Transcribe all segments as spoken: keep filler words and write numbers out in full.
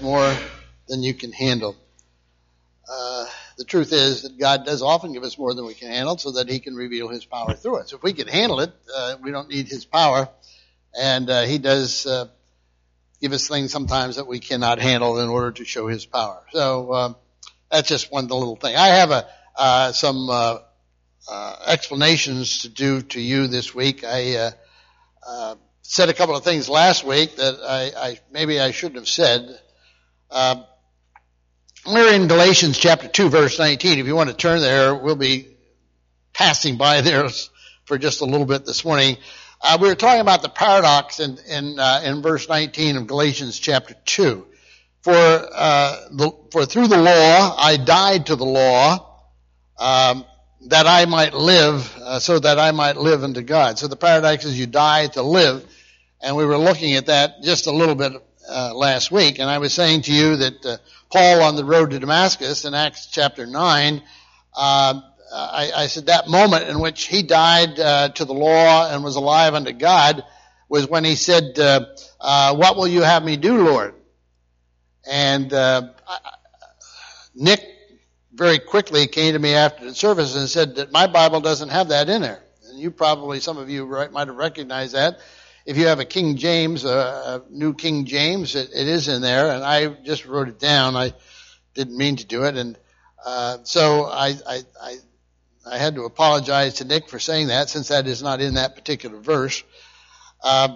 more than you can handle. Uh, the truth is that God does often give us more than we can handle so that he can reveal his power through us. If we can handle it, uh, we don't need his power. And uh, he does uh, give us things sometimes that we cannot handle in order to show his power. So um, that's just one little thing. I have a uh, some uh, uh, explanations to do to you this week. I uh, uh, said a couple of things last week that I, I maybe I shouldn't have said. Uh, we're in Galatians chapter two, verse nineteen. If you want to turn there, we'll be passing by there for just a little bit this morning. Uh, we were talking about the paradox in in, uh, in verse nineteen of Galatians chapter two. For uh, the, for through the law I died to the law, um, that I might live, uh, so that I might live unto God. So the paradox is you die to live, and we were looking at that just a little bit uh, last week. And I was saying to you that uh, Paul on the road to Damascus in Acts chapter nine. Uh, I, I said that moment in which he died uh, to the law and was alive unto God was when he said, uh, uh, what will you have me do, Lord? And uh, I, Nick very quickly came to me after the service and said that my Bible doesn't have that in there. And you probably, some of you right, might have recognized that. If you have a King James, uh, a new King James, it, it is in there. And I just wrote it down. I didn't mean to do it. And uh, so I... I, I I had to apologize to Nick for saying that, since that is not in that particular verse. Uh,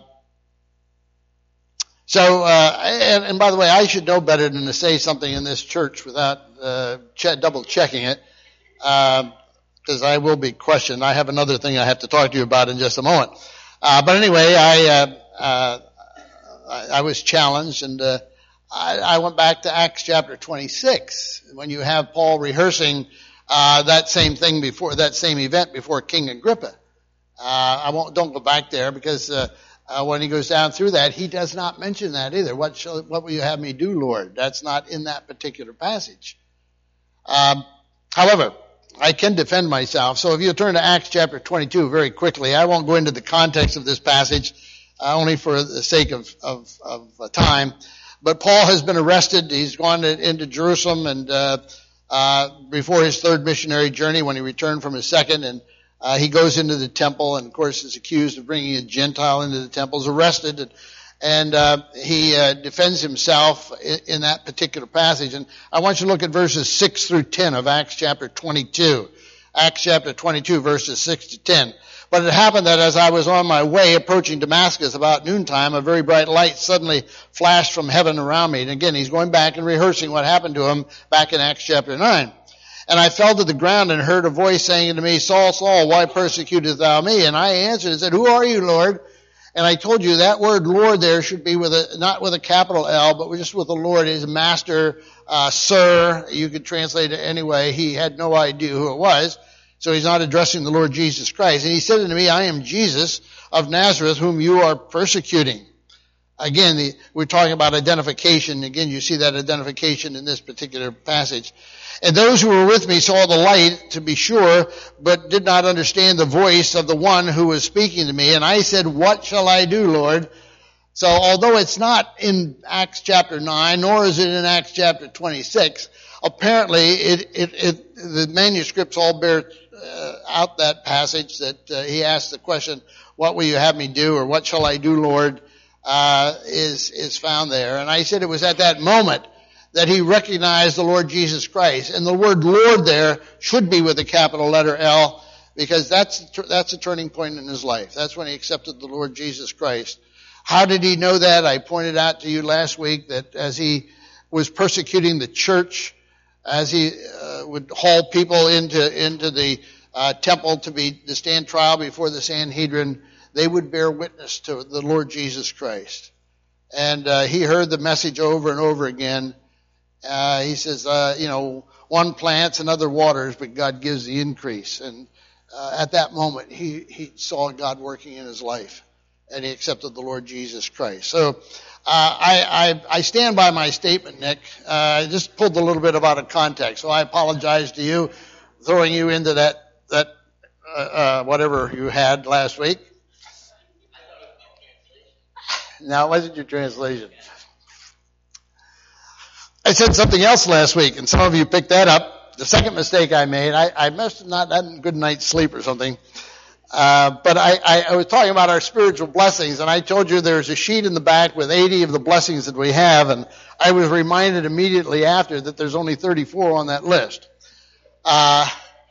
so, uh, and, and by the way, I should know better than to say something in this church without uh, che- double checking it, because uh, I will be questioned. I have another thing I have to talk to you about in just a moment. Uh, but anyway, I, uh, uh, I I was challenged, and uh, I, I went back to Acts chapter twenty-six when you have Paul rehearsing Uh, that same thing before, that same event before King Agrippa. Uh, I won't, don't go back there because, uh, uh, when he goes down through that, he does not mention that either. What shall, what will you have me do, Lord? That's not in that particular passage. Um, however, I can defend myself. So if you turn to Acts chapter twenty-two very quickly, I won't go into the context of this passage, uh, only for the sake of, of, of uh, time. But Paul has been arrested. He's gone to, into Jerusalem and, uh, Uh, before his third missionary journey, when he returned from his second, and uh, he goes into the temple and of course is accused of bringing a Gentile into the temple, is arrested, and, and uh, he uh, defends himself in, in that particular passage. And I want you to look at verses six through ten of Acts chapter twenty-two. Acts chapter twenty-two, verses six to ten. But it happened that as I was on my way approaching Damascus about noontime, a very bright light suddenly flashed from heaven around me. And again, he's going back and rehearsing what happened to him back in Acts chapter nine. And I fell to the ground and heard a voice saying to me, Saul, Saul, why persecutest thou me? And I answered and said, who are you, Lord? And I told you that word Lord there should be with a, not with a capital L, but just with a Lord. He's master, uh, sir. You could translate it anyway. He had no idea who it was. So he's not addressing the Lord Jesus Christ. And he said unto me, I am Jesus of Nazareth, whom you are persecuting. Again, the, we're talking about identification. Again, you see that identification in this particular passage. And those who were with me saw the light, to be sure, but did not understand the voice of the one who was speaking to me. And I said, what shall I do, Lord? So although it's not in Acts chapter nine, nor is it in Acts chapter twenty-six, apparently it, it, it the manuscripts all bear uh, out that passage that uh, he asked the question, what will you have me do, or what shall I do, Lord, uh, is, is found there. And I said it was at that moment that he recognized the Lord Jesus Christ. And the word Lord there should be with a capital letter L, because that's, that's a turning point in his life. That's when he accepted the Lord Jesus Christ. How did he know that? I pointed out to you last week that as he was persecuting the church, as he uh, would haul people into into the uh, temple to be to stand trial before the Sanhedrin, they would bear witness to the Lord Jesus Christ. And uh, he heard the message over and over again. Uh, he says, uh, you know, one plants, another waters, but God gives the increase. And uh, at that moment, he he saw God working in his life, and he accepted the Lord Jesus Christ. So uh, I, I I stand by my statement, Nick. Uh, I just pulled a little bit out of context, so I apologize to you, throwing you into that that uh, uh, whatever you had last week. Now, it wasn't your translation. I said something else last week, and some of you picked that up. The second mistake I made, I, I must have not had a good night's sleep or something. Uh, but I, I, I was talking about our spiritual blessings, and I told you there's a sheet in the back with eighty of the blessings that we have, and I was reminded immediately after that there's only thirty-four on that list. Uh,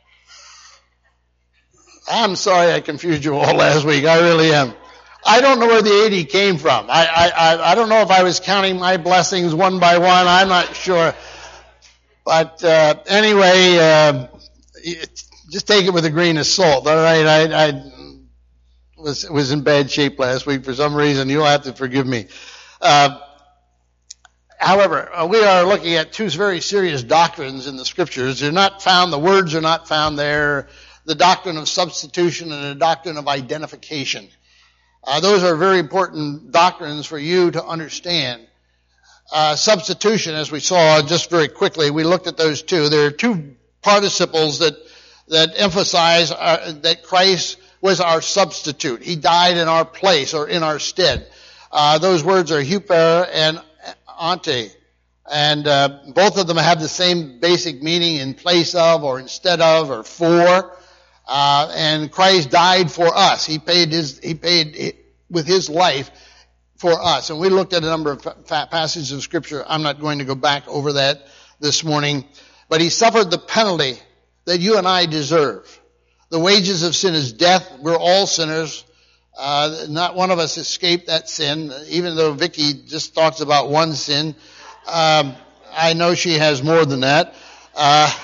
I'm sorry I confused you all last week. I really am. I don't know where the eighty came from. I, I, I don't know if I was counting my blessings one by one. I'm not sure. But uh, anyway, uh, it, just take it with a grain of salt. All right, I, I was was in bad shape last week for some reason. You'll have to forgive me. Uh, however, uh, we are looking at two very serious doctrines in the Scriptures. They're not found. The words are not found there. The doctrine of substitution and the doctrine of identification. Uh, those are very important doctrines for you to understand. Uh, substitution, as we saw just very quickly, we looked at those two. There are two participles that that emphasize our, that Christ was our substitute. He died in our place or in our stead. Uh, those words are huper and ante. And uh, both of them have the same basic meaning, in place of or instead of or for. Uh, and Christ died for us. He paid his, he paid with his life for us. And we looked at a number of passages of Scripture. I'm not going to go back over that this morning. But he suffered the penalty that you and I deserve. The wages of sin is death. We're all sinners. Uh, not one of us escaped that sin. Even though Vicky just talks about one sin, um, I know she has more than that. Uh,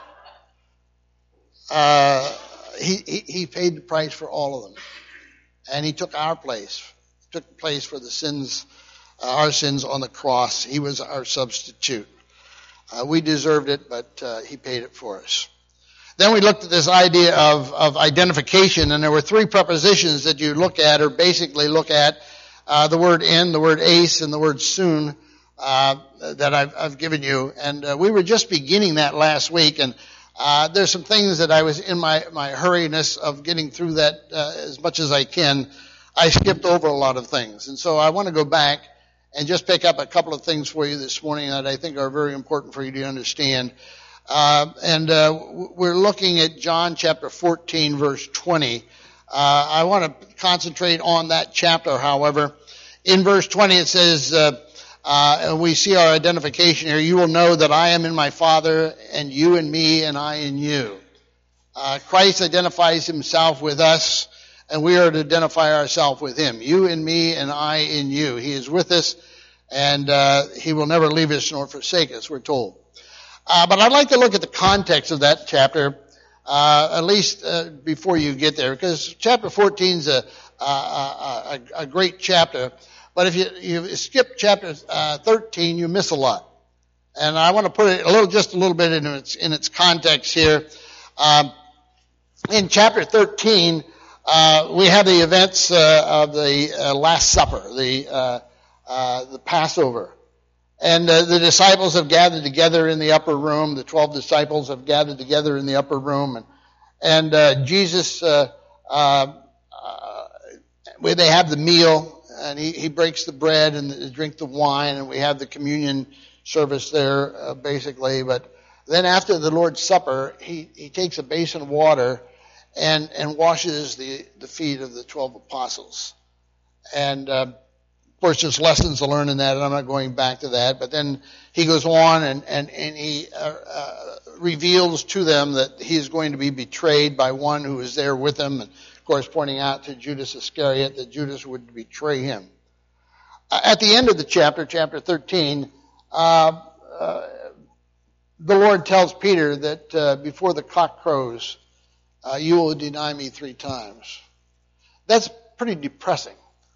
uh, he, he, he paid the price for all of them. And he took our place, took place for the sins, uh, our sins on the cross. He was our substitute. Uh, we deserved it, but uh, he paid it for us. Then we looked at this idea of, of identification, and there were three prepositions that you look at, or basically look at, uh, the word in, the word ace, and the word soon, uh, that I've, I've given you. And uh, we were just beginning that last week, and uh, there's some things that I was in my, my hurriness of getting through that uh, as much as I can. I skipped over a lot of things. And so I want to go back and just pick up a couple of things for you this morning that I think are very important for you to understand. Uh, and uh, we're looking at John chapter fourteen, verse twenty. Uh, I want to concentrate on that chapter, however. In verse twenty it says, uh, uh, and we see our identification here, you will know that I am in my Father, and you in me, and I in you. Uh, Christ identifies himself with us, and we are to identify ourselves with him. You in me, and I in you. He is with us, and uh, he will never leave us nor forsake us, we're told. Uh, but I'd like to look at the context of that chapter, uh, at least uh, before you get there, because chapter fourteen is a, a, a, a great chapter. But if you, you skip chapter uh, thirteen, you miss a lot. And I want to put it a little, just a little bit in its in its context here. Um, in chapter thirteen, uh, we have the events uh, of the uh, Last Supper, the uh, uh, the Passover. And uh, the disciples have gathered together in the upper room. The twelve disciples have gathered together in the upper room. And, and uh, Jesus, uh, uh, uh, where they have the meal, and he, he breaks the bread and they drink the wine, and we have the communion service there, uh, basically. But then after the Lord's Supper, he, he takes a basin of water and, and washes the, the feet of the twelve apostles. And uh, Of course, there's lessons to learn in that, and I'm not going back to that. But then he goes on and, and, and he uh, uh, reveals to them that he is going to be betrayed by one who is there with him. And, of course, pointing out to Judas Iscariot that Judas would betray him. Uh, at the end of the chapter, chapter thirteen, uh, uh, the Lord tells Peter that uh, before the cock crows, uh, you will deny me three times. That's pretty depressing.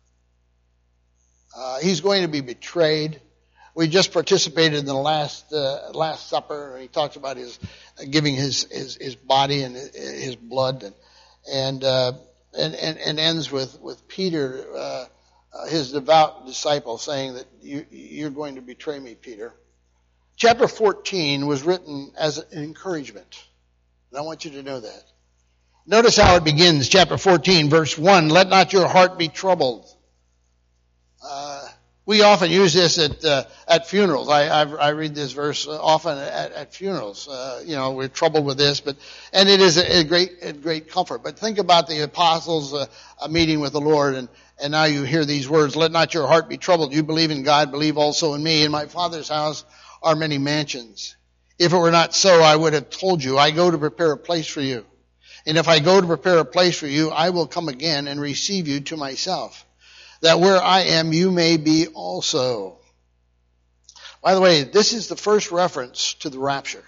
Uh, he's going to be betrayed. We just participated in the last uh, Last Supper. He talks about his uh, giving his, his his body and his blood, and and uh, and, and, and ends with with Peter, uh, uh, his devout disciple, saying that you, you're going to betray me, Peter. Chapter fourteen was written as an encouragement, and I want you to know that. Notice how it begins. Chapter fourteen, verse one: "Let not your heart be troubled." Uh, We often use this at uh, at funerals. I, I I read this verse often at, at funerals. Uh, you know, we're troubled with this, but and it is a, a great a great comfort. But think about the apostles uh, a meeting with the Lord, and and now you hear these words: "Let not your heart be troubled. You believe in God, believe also in me. In my Father's house are many mansions. If it were not so, I would have told you. I go to prepare a place for you. And if I go to prepare a place for you, I will come again and receive you to myself, that where I am, you may be also." By the way, this is the first reference to the rapture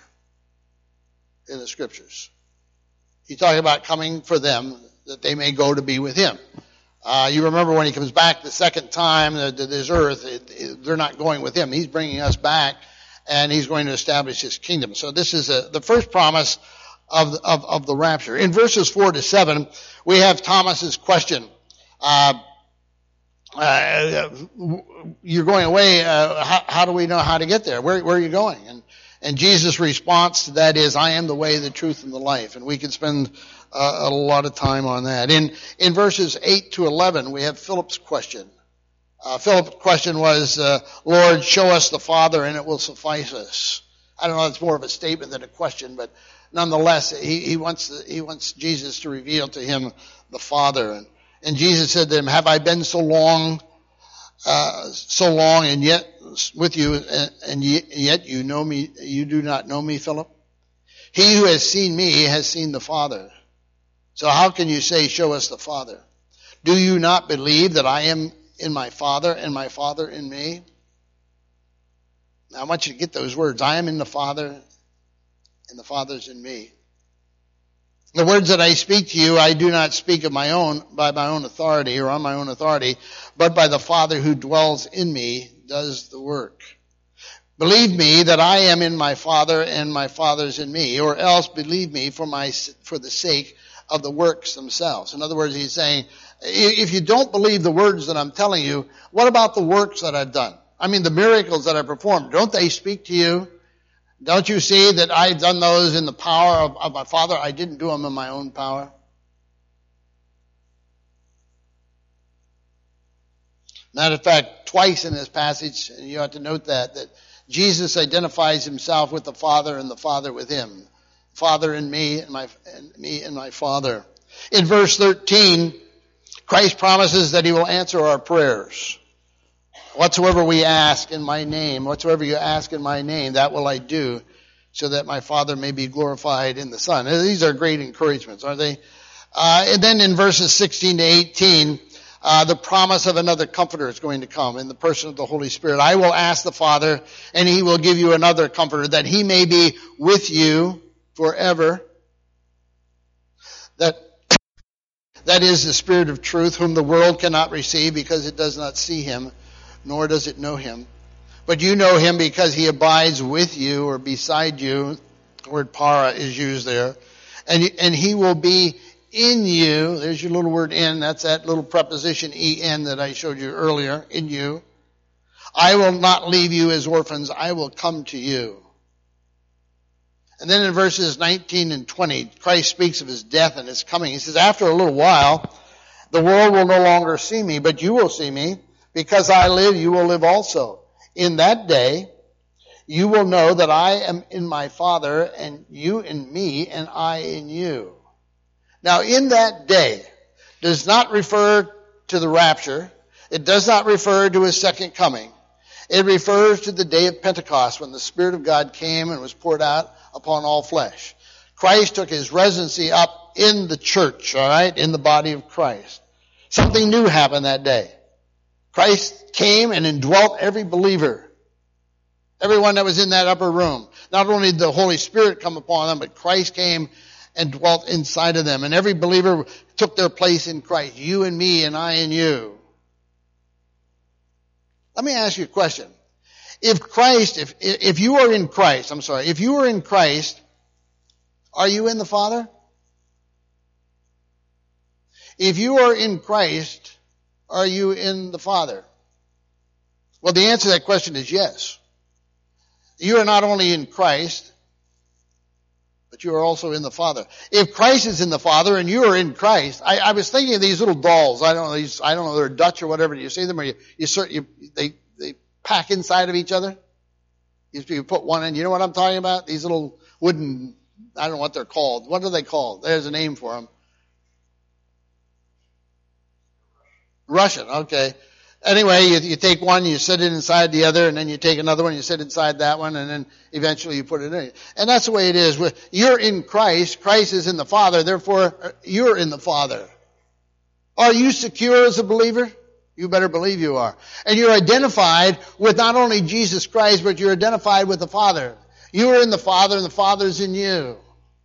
in the scriptures. He's talking about coming for them, that they may go to be with him. Uh, you remember when he comes back the second time to this earth, it, it, they're not going with him. He's bringing us back, and he's going to establish his kingdom. So this is a, the first promise of, of, of the rapture. In verses four to seven, we have Thomas's question. Uh, Uh, you're going away. Uh, how, how do we know how to get there? Where, where are you going? And, and Jesus' response to that is, "I am the way, the truth, and the life." And we could spend uh, a lot of time on that. In, in verses eight to eleven, we have Philip's question. Uh, Philip's question was, uh, "Lord, show us the Father and it will suffice us." I don't know, it's more of a statement than a question, but nonetheless, he, he wants, the, he wants Jesus to reveal to him the Father. And, And Jesus said to him, "Have I been so long, uh, so long, and yet with you, and, and yet you know me? You do not know me, Philip? He who has seen me has seen the Father. So how can you say, 'Show us the Father'? Do you not believe that I am in my Father, and my Father in me?" Now I want you to get those words. I am in the Father, and the Father's in me. "The words that I speak to you, I do not speak of my own, by my own authority or on my own authority, but by the Father who dwells in me does the work. Believe me that I am in my Father and my Father's in me, or else believe me for my, for the sake of the works themselves." In other words, he's saying, if you don't believe the words that I'm telling you, what about the works that I've done? I mean, the miracles that I performed, don't they speak to you? Don't you see that I've done those in the power of, of my Father? I didn't do them in my own power. Matter of fact, twice in this passage, and you have to note that, that Jesus identifies himself with the Father and the Father with him. Father in me and my and me and my Father. In verse thirteen, Christ promises that he will answer our prayers. "Whatsoever we ask in my name, whatsoever you ask in my name, that will I do, so that my Father may be glorified in the Son." These are great encouragements, aren't they? Uh, and then in verses sixteen to eighteen, uh, the promise of another comforter is going to come in the person of the Holy Spirit. "I will ask the Father, and he will give you another comforter, that he may be with you forever. That, that is the Spirit of truth, whom the world cannot receive, because it does not see him, nor does it know him. But you know him, because he abides with you," or beside you. The word para is used there. And, and he will be in you. There's your little word "in." That's that little preposition en that I showed you earlier. In you. "I will not leave you as orphans. I will come to you." And then in verses nineteen and twenty, Christ speaks of his death and his coming. He says, "After a little while, the world will no longer see me, but you will see me. Because I live, you will live also. In that day, you will know that I am in my Father, and you in me, and I in you." Now, in that day does not refer to the rapture. It does not refer to his second coming. It refers to the day of Pentecost, when the Spirit of God came and was poured out upon all flesh. Christ took his residency up in the church, all right, in the body of Christ. Something new happened that day. Christ came and indwelt every believer. Everyone that was in that upper room. Not only did the Holy Spirit come upon them, but Christ came and dwelt inside of them. And every believer took their place in Christ. You and me, and I and you. Let me ask you a question. If Christ, if, if you are in Christ, I'm sorry, if you are in Christ, are you in the Father? If you are in Christ, are you in the Father? Well, the answer to that question is yes. You are not only in Christ, but you are also in the Father. If Christ is in the Father and you are in Christ, I, I was thinking of these little dolls. I don't know, these, I don't know, they're Dutch or whatever. You see them, or you, you, you they pack inside of each other. Used to put one in. You know what I'm talking about? These little wooden, I don't know what they're called. What are they called? There's a name for them. Russian, okay. Anyway, you, you take one, you set it inside the other, and then you take another one, you set inside that one, and then eventually you put it in. And that's the way it is. You're in Christ. Christ is in the Father. Therefore, you're in the Father. Are you secure as a believer? You better believe you are. And you're identified with not only Jesus Christ, but you're identified with the Father. You are in the Father, and the Father's in you.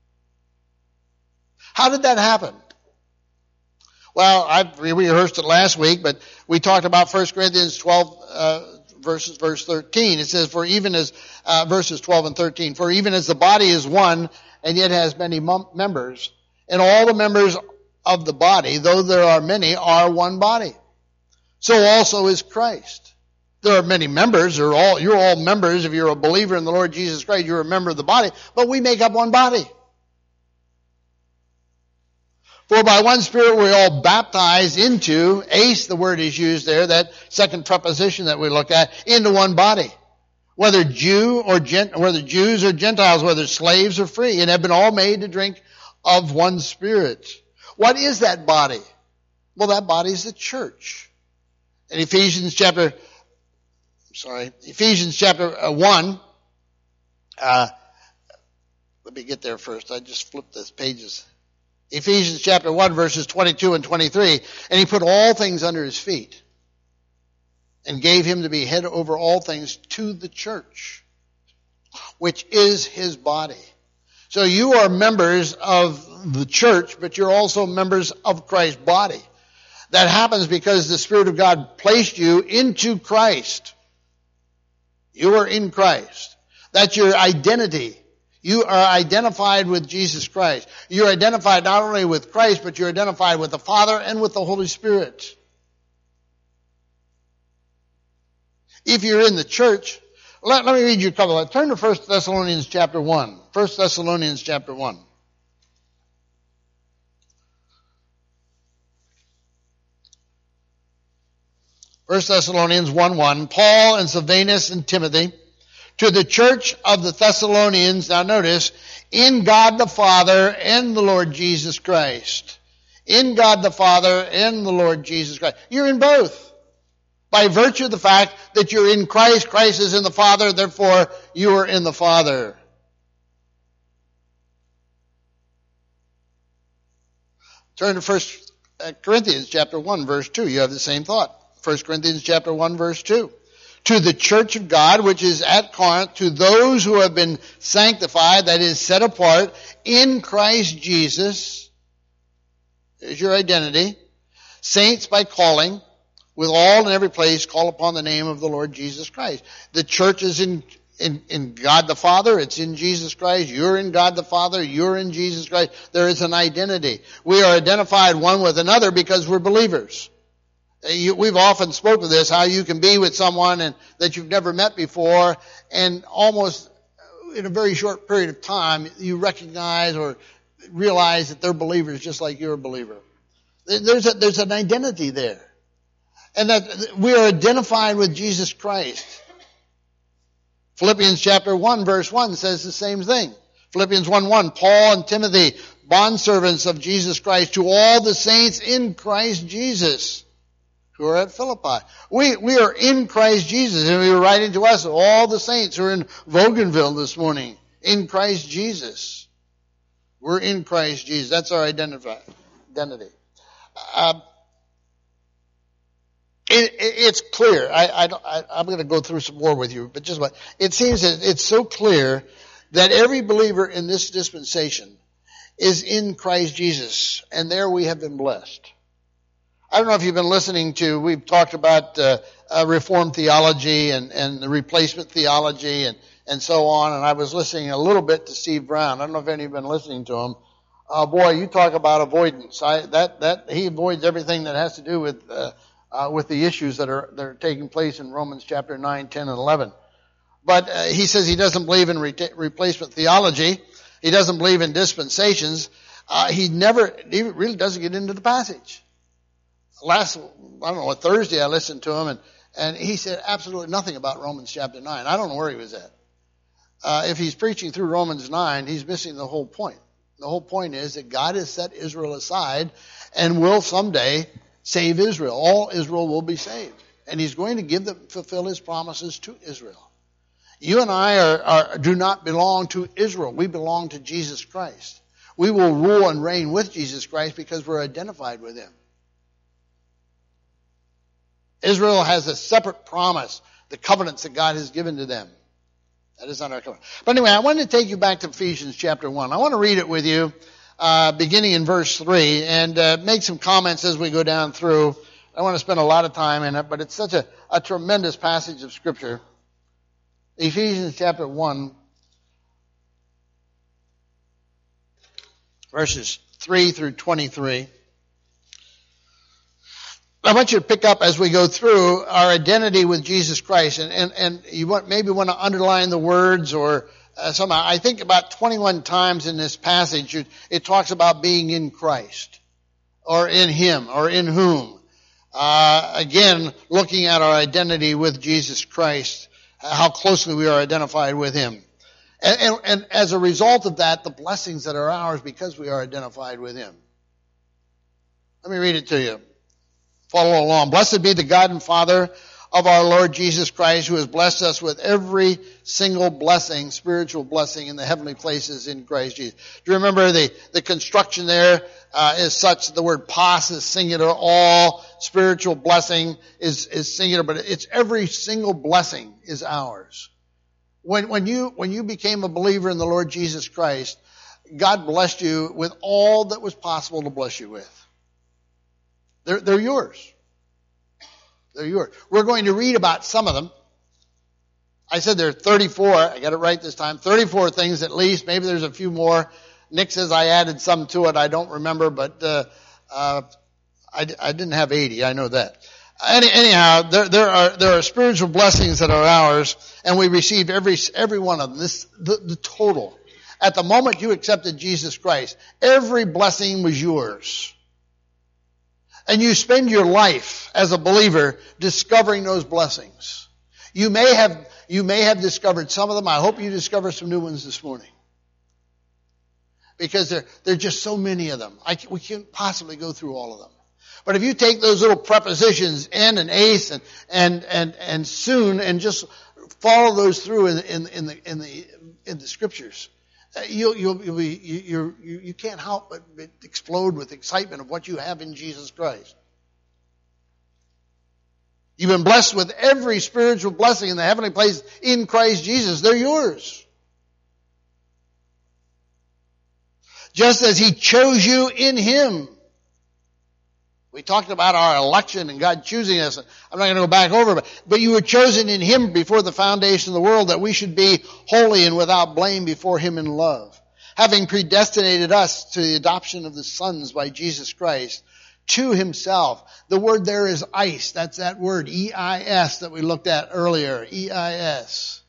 How did that happen? Well, I we rehearsed it last week, but we talked about First Corinthians twelve, uh, verses, verse thirteen. It says, for even as, uh, verses twelve and thirteen, for even as the body is one, and yet has many mem- members, and all the members of the body, though there are many, are one body. So also is Christ. There are many members. You're all, you're all members. If you're a believer in the Lord Jesus Christ, you're a member of the body. But we make up one body. For by one Spirit we're all baptized into, ace, the word is used there, that second preposition that we look at, into one body. Whether Jew or Gent, whether Jews or Gentiles, whether slaves or free, and have been all made to drink of one Spirit. What is that body? Well, that body is the church. In Ephesians chapter, sorry, Ephesians chapter one, uh, let me get there first. I just flipped those pages. Ephesians chapter one, verses twenty-two and twenty-three. And he put all things under his feet and gave him to be head over all things to the church, which is his body. So you are members of the church, but you're also members of Christ's body. That happens because the Spirit of God placed you into Christ. You are in Christ. That's your identity. You are identified with Jesus Christ. You're identified not only with Christ, but you're identified with the Father and with the Holy Spirit. If you're in the church, let, let me read you a couple of, turn to First Thessalonians chapter one. First Thessalonians chapter one. First Thessalonians one one, Paul and Silvanus and Timothy, to the church of the Thessalonians, now notice, in God the Father and the Lord Jesus Christ. In God the Father and the Lord Jesus Christ. You're in both. By virtue of the fact that you're in Christ, Christ is in the Father, therefore you are in the Father. Turn to First Corinthians chapter one, verse two. You have the same thought. First Corinthians chapter one, verse two. To the church of God, which is at Corinth, to those who have been sanctified, that is, set apart, in Christ Jesus. There's your identity. Saints by calling, with all in every place, call upon the name of the Lord Jesus Christ. The church is in, in, in God the Father. It's in Jesus Christ. You're in God the Father. You're in Jesus Christ. There is an identity. We are identified one with another because we're believers. You, we've often spoken of this, how you can be with someone and that you've never met before, and almost in a very short period of time, you recognize or realize that they're believers just like you're a believer. There's a, there's an identity there. And that we are identified with Jesus Christ. Philippians chapter one, verse one says the same thing. Philippians one one, Paul and Timothy, bondservants of Jesus Christ, to all the saints in Christ Jesus, who are at Philippi. We, we are in Christ Jesus, and we were writing to us, all the saints who are in Voganville this morning, in Christ Jesus. We're in Christ Jesus. That's our identity. Uh, it, it, it's clear. I, I, I, I'm going to go through some more with you, but just what it seems that it's so clear that every believer in this dispensation is in Christ Jesus, and there we have been blessed. I don't know if you've been listening to, we've talked about uh, uh, Reformed theology and, and the replacement theology and, and so on, and I was listening a little bit to Steve Brown. I don't know if any of you have been listening to him. Uh, boy, you talk about avoidance. I, that, that, he avoids everything that has to do with, uh, uh, with the issues that are, that are taking place in Romans chapter nine, ten, and eleven. But uh, he says he doesn't believe in re- replacement theology. He doesn't believe in dispensations. Uh, he never, he really doesn't get into the passage. Last, I don't know, what Thursday I listened to him, and, And he said absolutely nothing about Romans chapter nine. I don't know where he was at. Uh, if he's preaching through Romans nine, he's missing the whole point. The whole point is that God has set Israel aside and will someday save Israel. All Israel will be saved. And he's going to give them, fulfill his promises to Israel. You and I are, are, do not belong to Israel. We belong to Jesus Christ. We will rule and reign with Jesus Christ because we're identified with him. Israel has a separate promise, the covenants that God has given to them. That is not our covenant. But anyway, I want to take you back to Ephesians chapter one. I want to read it with you, uh, beginning in verse three, and uh, make some comments as we go down through. I want to spend a lot of time in it, but it's such a, a tremendous passage of Scripture. Ephesians chapter one, verses three through twenty-three. I want you to pick up as we go through our identity with Jesus Christ, and, and, and you want, maybe want to underline the words or uh, somehow. I think about twenty-one times in this passage it, it talks about being in Christ, or in Him, or in whom. Uh, again, looking at our identity with Jesus Christ, how closely we are identified with Him. And, and, and as a result of that, the blessings that are ours because we are identified with Him. Let me read it to you. Follow along. Blessed be the God and Father of our Lord Jesus Christ, who has blessed us with every single blessing, spiritual blessing in the heavenly places in Christ Jesus. Do you remember the, the construction there uh, is such, the word pas is singular, all spiritual blessing is, is singular, but it's every single blessing is ours. When, when you, when you became a believer in the Lord Jesus Christ, God blessed you with all that was possible to bless you with. They're, they're yours. They're yours. We're going to read about some of them. I said there are thirty-four. I got it right this time. thirty-four things at least. Maybe there's a few more. Nick says I added some to it. I don't remember, but uh, uh, I, I didn't have eighty. I know that. Any, anyhow, there, there are there are spiritual blessings that are ours, and we receive every every one of them. This the, the total. At the moment you accepted Jesus Christ, every blessing was yours. And you spend your life as a believer discovering those blessings. You may have, you may have discovered some of them. I hope you discover some new ones this morning. Because there, there are just so many of them. I, we can't possibly go through all of them. But if you take those little prepositions, in and ace and, and, and, and soon, and just follow those through in, in, in the, in the, in the scriptures, You'll, you'll, you'll be, you, you, you can't help but explode with excitement of what you have in Jesus Christ. You've been blessed with every spiritual blessing in the heavenly place in Christ Jesus. They're yours. Just as He chose you in Him. We talked about our election and God choosing us. I'm not going to go back over it, but you were chosen in Him before the foundation of the world, that we should be holy and without blame before Him in love, having predestinated us to the adoption of the sons by Jesus Christ to Himself. The word there is eis. That's that word, E I S, that we looked at earlier. E I S.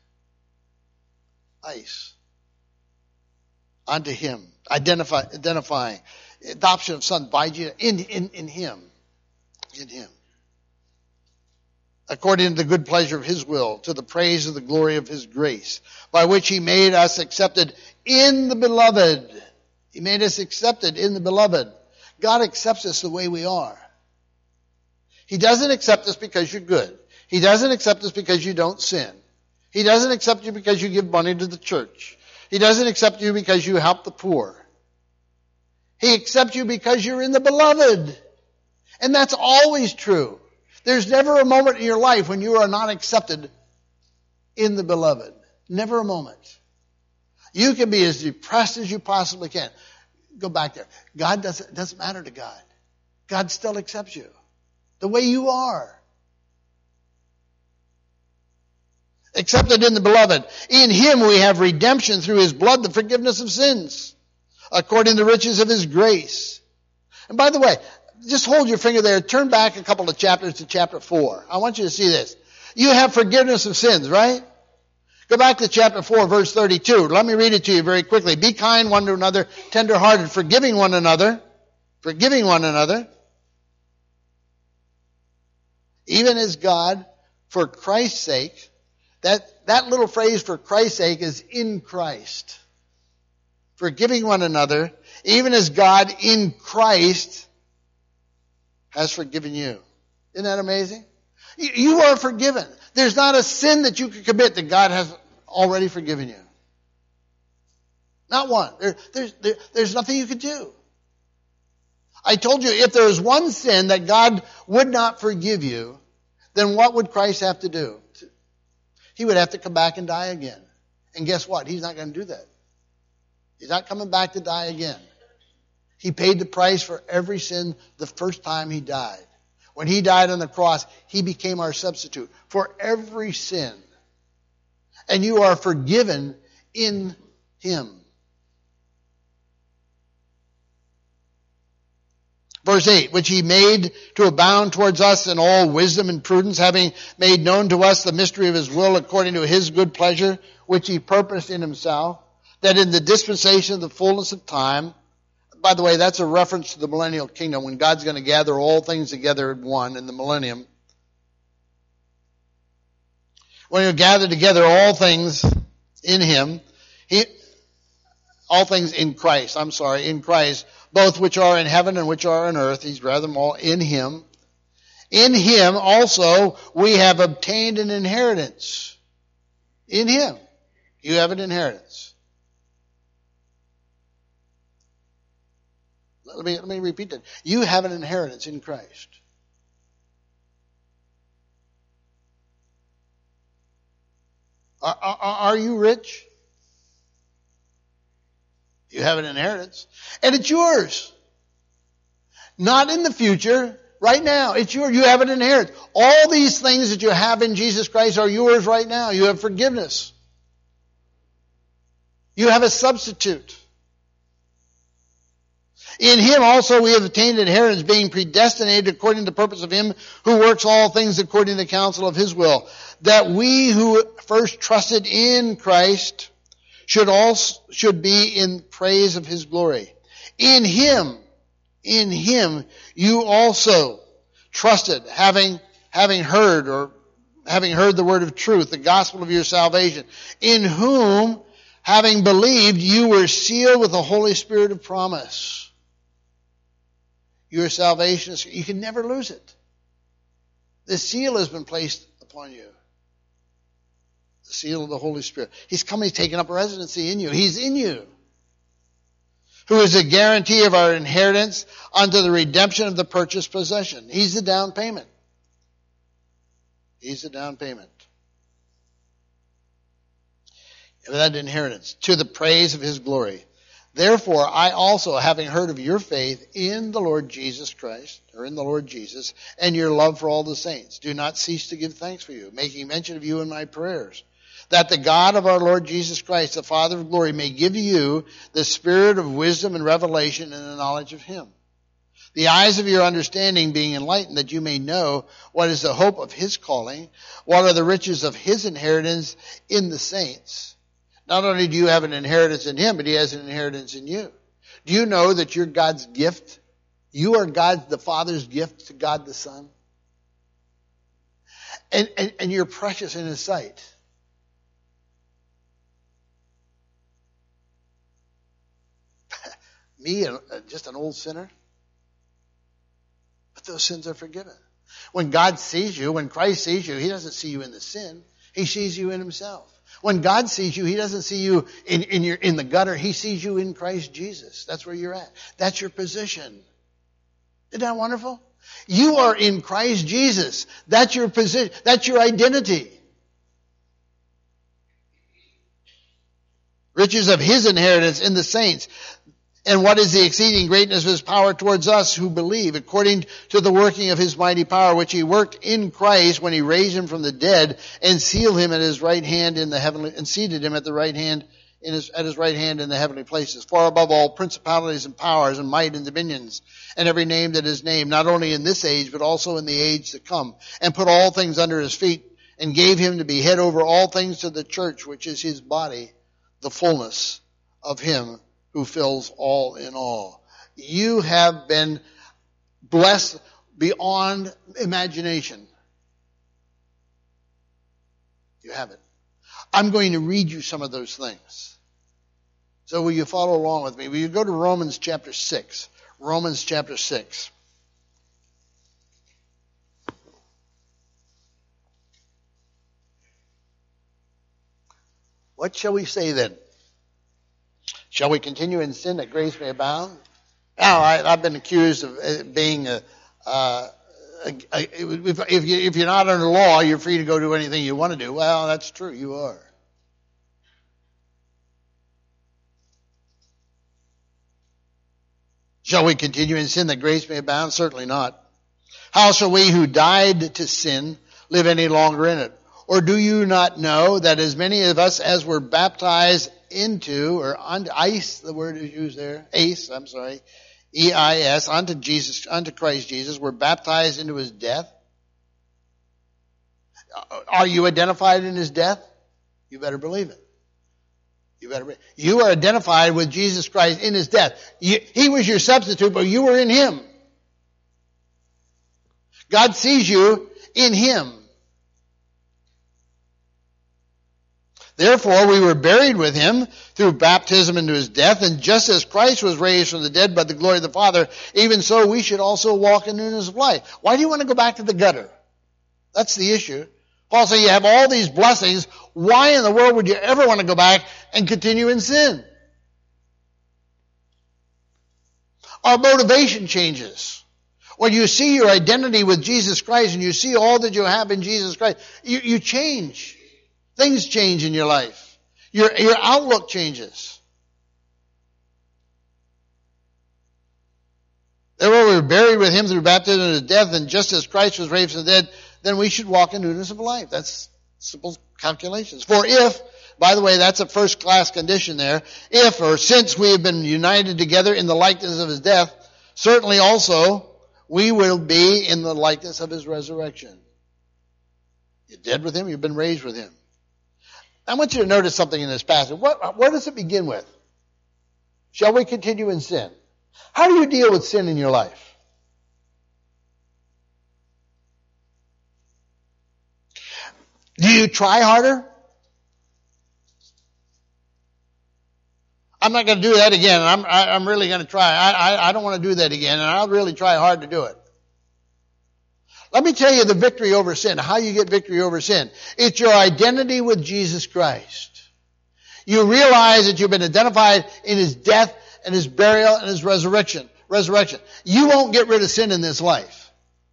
Eis. Unto Him. Identify, identifying. Adoption of sons by Jesus, in, in, in Him. In Him. According to the good pleasure of His will, to the praise of the glory of His grace, by which He made us accepted in the Beloved. He made us accepted in the Beloved. God accepts us the way we are. He doesn't accept us because you're good. He doesn't accept us because you don't sin. He doesn't accept you because you give money to the church. He doesn't accept you because you help the poor. He accepts you because you're in the Beloved. And that's always true. There's never a moment in your life when you are not accepted in the Beloved. Never a moment. You can be as depressed as you possibly can. Go back there. God doesn't, it doesn't matter to God. God still accepts you. The way you are. Accepted in the Beloved. In Him we have redemption through His blood, the forgiveness of sins, according to the riches of His grace. And by the way, just hold your finger there. Turn back a couple of chapters to chapter four. I want you to see this. You have forgiveness of sins, right? Go back to chapter four, verse thirty-two. Let me read it to you very quickly. Be kind one to another, tender-hearted, forgiving one another, forgiving one another, even as God, for Christ's sake. That, that little phrase, for Christ's sake, is in Christ. Forgiving one another, even as God in Christ has forgiven you. Isn't that amazing? You are forgiven. There's not a sin that you can commit that God has already forgiven you. Not one. There, there's, there, there's nothing you could do. I told you, if there was one sin that God would not forgive you, then what would Christ have to do? He would have to come back and die again. And guess what? He's not going to do that. He's not coming back to die again. He paid the price for every sin the first time he died. When he died on the cross, he became our substitute for every sin. And you are forgiven in him. Verse eight, which he made to abound towards us in all wisdom and prudence, having made known to us the mystery of his will according to his good pleasure, which he purposed in himself, that in the dispensation of the fullness of time, by the way, that's a reference to the millennial kingdom, when God's going to gather all things together in one in the millennium. When he'll gather together all things in him, he, all things in Christ, I'm sorry, in Christ, both which are in heaven and which are on earth. He's gathered them all in him. In him also we have obtained an inheritance. In him you have an inheritance. Let me, let me repeat that. You have an inheritance in Christ. Are, are, are you rich? You have an inheritance. And it's yours. Not in the future. Right now. It's yours. You have an inheritance. All these things that you have in Jesus Christ are yours right now. You have forgiveness. You have a substitute. In him also we have attained inheritance, being predestinated according to the purpose of him who works all things according to the counsel of his will, that we who first trusted in Christ should also should be in praise of his glory. In him, in him you also trusted, having having heard or having heard the word of truth, the gospel of your salvation, in whom, having believed, you were sealed with the Holy Spirit of promise. Your salvation is, you can never lose it. The seal has been placed upon you. The seal of the Holy Spirit. He's come, he's taken up residency in you. He's in you. Who is a guarantee of our inheritance unto the redemption of the purchased possession. He's the down payment. He's the down payment. Of that inheritance. To the praise of his glory. Therefore, I also, having heard of your faith in the Lord Jesus Christ, or in the Lord Jesus, and your love for all the saints, do not cease to give thanks for you, making mention of you in my prayers, that the God of our Lord Jesus Christ, the Father of glory, may give you the spirit of wisdom and revelation and the knowledge of him. The eyes of your understanding being enlightened, that you may know what is the hope of his calling, what are the riches of his inheritance in the saints. Not only do you have an inheritance in him, but he has an inheritance in you. Do you know that you're God's gift? You are God, the Father's gift to God the Son. And, and, and you're precious in his sight. Me, just an old sinner. But those sins are forgiven. When God sees you, when Christ sees you, he doesn't see you in the sin. He sees you in himself. When God sees you, he doesn't see you in, in, your, in the gutter. He sees you in Christ Jesus. That's where you're at. That's your position. Isn't that wonderful? You are in Christ Jesus. That's your position. That's your identity. Riches of his inheritance in the saints. And what is the exceeding greatness of his power towards us who believe, according to the working of his mighty power, which he worked in Christ when he raised him from the dead and sealed him at his right hand in the heavenly, and seated him at the right hand in his, at his right hand in the heavenly places, far above all principalities and powers and might and dominions, and every name that is named, not only in this age, but also in the age to come, and put all things under his feet, and gave him to be head over all things to the church, which is his body, the fullness of him who fills all in all. You have been blessed beyond imagination. You haven't. I'm going to read you some of those things. So will you follow along with me? Will you go to Romans chapter six? Romans chapter six. What shall we say then? Shall we continue in sin that grace may abound? Now, I, I've been accused of being a, uh, a, a, if, if, you, if you're not under law, you're free to go do anything you want to do. Well, that's true. You are. Shall we continue in sin that grace may abound? Certainly not. How shall we who died to sin live any longer in it? Or do you not know that as many of us as were baptized into, or unto, ice, the word is used there, ace, I'm sorry, E I S, unto Jesus, unto Christ Jesus, were baptized into his death? Are you identified in his death? You better believe it. You better believe it. You are identified with Jesus Christ in his death. You, he was your substitute, but you were in him. God sees you in him. Therefore, we were buried with him through baptism into his death, and just as Christ was raised from the dead by the glory of the Father, even so we should also walk in newness of life. Why do you want to go back to the gutter? That's the issue. Paul said you have all these blessings. Why in the world would you ever want to go back and continue in sin? Our motivation changes. When you see your identity with Jesus Christ and you see all that you have in Jesus Christ, you, you change. Things change in your life. Your, your outlook changes. Therefore, we were buried with him through baptism into death, and just as Christ was raised from the dead, then we should walk in newness of life. That's simple calculations. For if, by the way, that's a first-class condition there, if or since we have been united together in the likeness of his death, certainly also we will be in the likeness of his resurrection. You're dead with him, you've been raised with him. I want you to notice something in this passage. What, where does it begin with? Shall we continue in sin? How do you deal with sin in your life? Do you try harder? I'm not going to do that again. I'm, I, I'm really going to try. I, I, I don't want to do that again, and I'll really try hard to do it. Let me tell you the victory over sin, how you get victory over sin. It's your identity with Jesus Christ. You realize that you've been identified in his death and his burial and his resurrection. Resurrection. You won't get rid of sin in this life.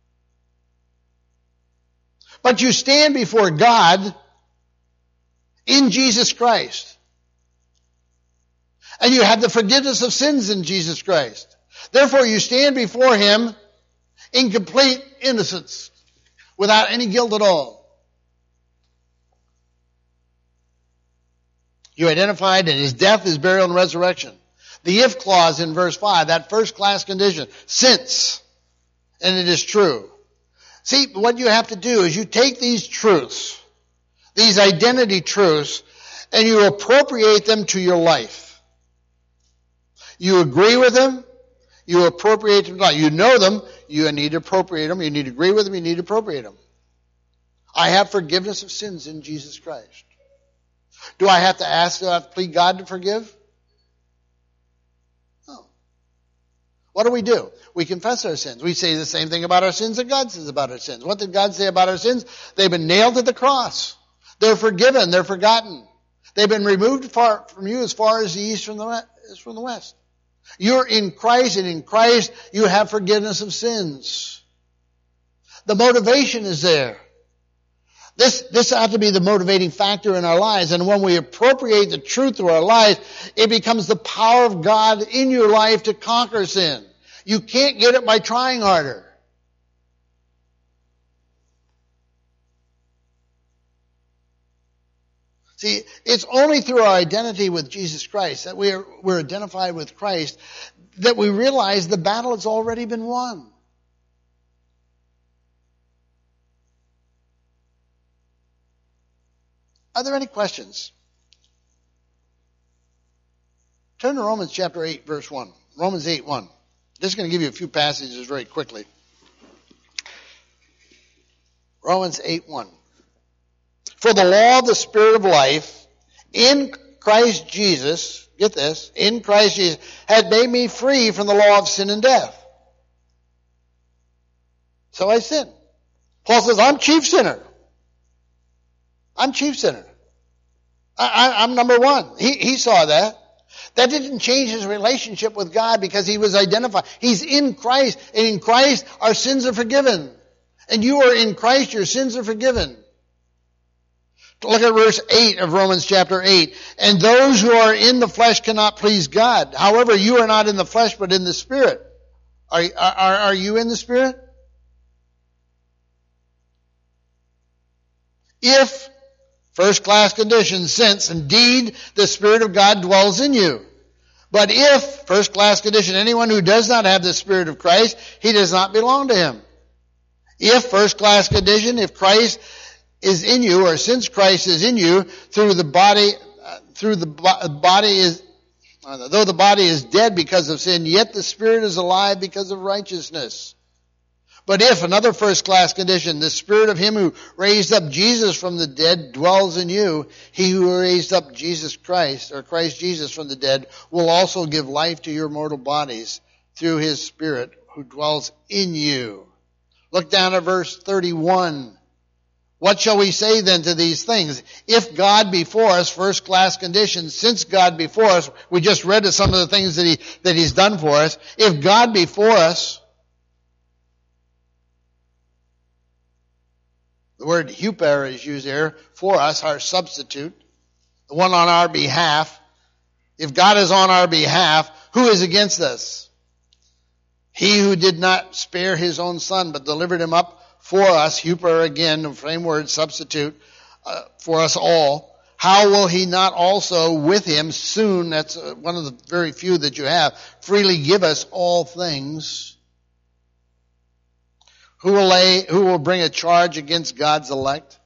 But you stand before God in Jesus Christ. And you have the forgiveness of sins in Jesus Christ. Therefore, you stand before him in complete innocence, without any guilt at all. You identified in his death, his burial, and resurrection. The if clause in verse five, that first class condition, since, and it is true. See, what you have to do is you take these truths, these identity truths, and you appropriate them to your life. You agree with them, you appropriate them. You know them, you need to appropriate them. You need to agree with them, you need to appropriate them. I have forgiveness of sins in Jesus Christ. Do I have to ask, do I have to plead God to forgive? No. What do we do? We confess our sins. We say the same thing about our sins that God says about our sins. What did God say about our sins? They've been nailed to the cross. They're forgiven. They're forgotten. They've been removed far from you as far as the east from the, is from the west. You're in Christ, and in Christ you have forgiveness of sins. The motivation is there. This, this ought to be the motivating factor in our lives. And when we appropriate the truth to our lives, it becomes the power of God in your life to conquer sin. You can't get it by trying harder. See, it's only through our identity with Jesus Christ, that we're, we're identified with Christ, that we realize the battle has already been won. Are there any questions? Turn to Romans chapter eight, verse one. Romans eight, one. Just going to give you a few passages very quickly. Romans eight, one. For the law of the Spirit of life in Christ Jesus, get this, in Christ Jesus, had made me free from the law of sin and death. So I sin. Paul says, I'm chief sinner. I'm chief sinner. I, I, I'm number one. He, he saw that. That didn't change his relationship with God because he was identified. He's in Christ, and in Christ our sins are forgiven. And you are in Christ, your sins are forgiven. Look at verse eight of Romans chapter eight. And those who are in the flesh cannot please God. However, you are not in the flesh, but in the Spirit. Are, are, are you in the Spirit? If, first class condition, since indeed the Spirit of God dwells in you. But if, first class condition, anyone who does not have the Spirit of Christ, he does not belong to him. If, first class condition, if Christ is in you, or since Christ is in you, through the body, uh, through the bo- body is, uh, though the body is dead because of sin, yet the Spirit is alive because of righteousness. But if, another first class condition, the Spirit of him who raised up Jesus from the dead dwells in you, he who raised up Jesus Christ, or Christ Jesus from the dead, will also give life to your mortal bodies through his Spirit who dwells in you. Look down at verse thirty-one. What shall we say then to these things? If God be for us, first class condition, since God be for us, we just read of some of the things that he, that he's done for us. If God be for us, the word huper is used here, for us, our substitute, the one on our behalf. If God is on our behalf, who is against us? He who did not spare his own son, but delivered him up for us, huper again, the same word, substitute, uh, for us all. How will he not also with him soon, that's uh, one of the very few that you have, freely give us all things? Who will lay, who will bring a charge against God's elect?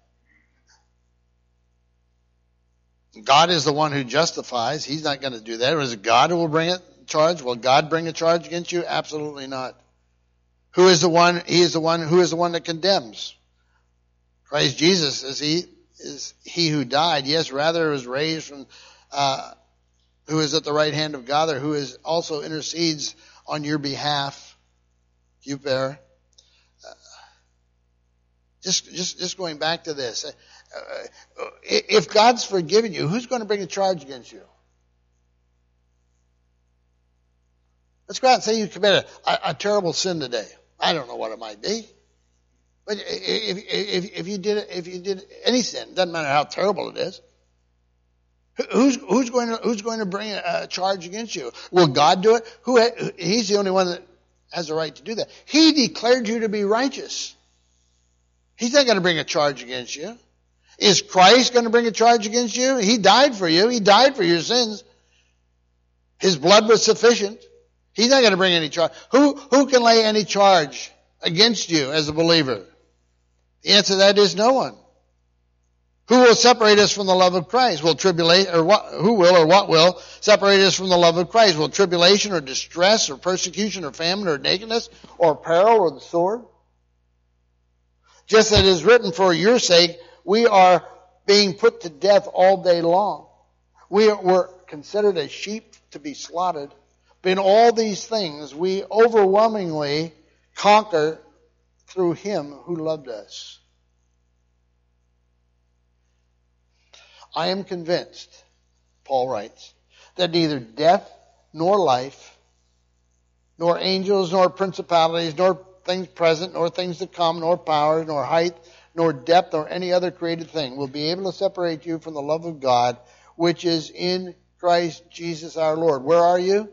God is the one who justifies. He's not going to do that. Or is it God who will bring a charge? Will God bring a charge against you? Absolutely not. Who is the one? He is the one who is the one that condemns. Christ Jesus is he is he who died. Yes, rather was raised from, uh, who is at the right hand of God, or who is also intercedes on your behalf. You bear. Uh, just, just, just going back to this. Uh, if God's forgiven you, who's going to bring a charge against you? Let's go out and say you committed a, a terrible sin today. I don't know what it might be, but if, if, if you did if you did any sin, doesn't matter how terrible it is. Who's who's going to who's going to bring a charge against you? Will God do it? Who He's the only one that has the right to do that. He declared you to be righteous. He's not going to bring a charge against you. Is Christ going to bring a charge against you? He died for you. He died for your sins. His blood was sufficient. He's not going to bring any charge. Who, who can lay any charge against you as a believer? The answer to that is no one. Who will separate us from the love of Christ? Will tribulation, or what, who will or what will separate us from the love of Christ? Will tribulation or distress or persecution or famine or nakedness or peril or the sword? Just as it is written, for your sake, we are being put to death all day long. We were considered as sheep to be slaughtered. But in all these things, we overwhelmingly conquer through him who loved us. I am convinced, Paul writes, that neither death nor life, nor angels, nor principalities, nor things present, nor things to come, nor power, nor height, nor depth, nor any other created thing will be able to separate you from the love of God, which is in Christ Jesus our Lord. Where are you?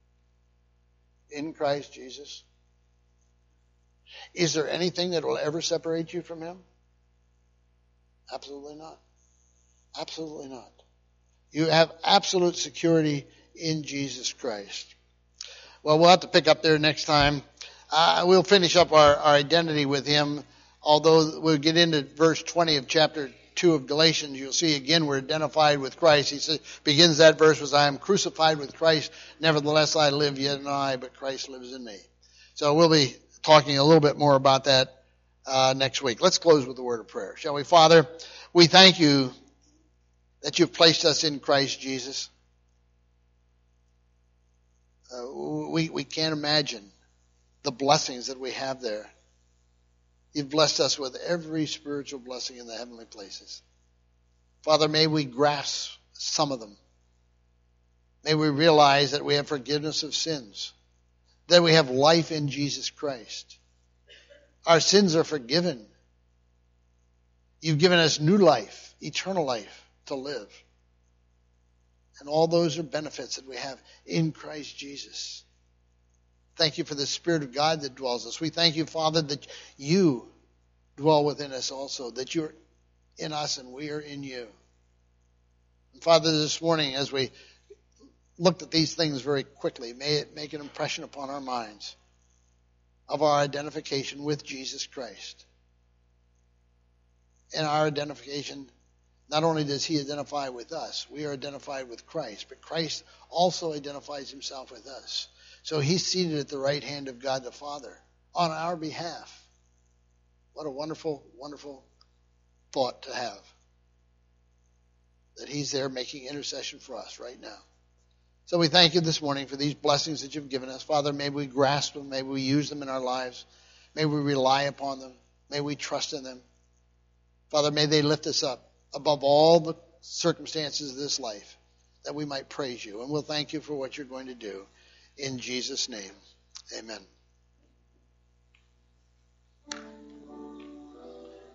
In Christ Jesus. Is there anything that will ever separate you from him? Absolutely not. Absolutely not. You have absolute security in Jesus Christ. Well, we'll have to pick up there next time. Uh, we'll finish up our, our identity with him, although we'll get into verse twenty of chapter two of Galatians. You'll see again we're identified with Christ. He says, begins that verse with, I am crucified with Christ, nevertheless I live, yet not I, but Christ lives in me. So we'll be talking a little bit more about that uh, next week. Let's close with a word of prayer, shall we? Father, we thank you that you've placed us in Christ Jesus. Uh, we, we can't imagine the blessings that we have there. You've blessed us with every spiritual blessing in the heavenly places. Father, may we grasp some of them. May we realize that we have forgiveness of sins, that we have life in Jesus Christ. Our sins are forgiven. You've given us new life, eternal life to live. And all those are benefits that we have in Christ Jesus. Thank you for the Spirit of God that dwells in us. We thank you, Father, that you dwell within us also, that you're in us and we are in you. And Father, this morning as we looked at these things very quickly, may it make an impression upon our minds of our identification with Jesus Christ. And our identification, not only does he identify with us, we are identified with Christ, but Christ also identifies himself with us. So he's seated at the right hand of God the Father on our behalf. What a wonderful, wonderful thought to have. That he's there making intercession for us right now. So we thank you this morning for these blessings that you've given us. Father, may we grasp them. May we use them in our lives. May we rely upon them. May we trust in them. Father, may they lift us up above all the circumstances of this life, that we might praise you. And we'll thank you for what you're going to do. In Jesus' name, amen.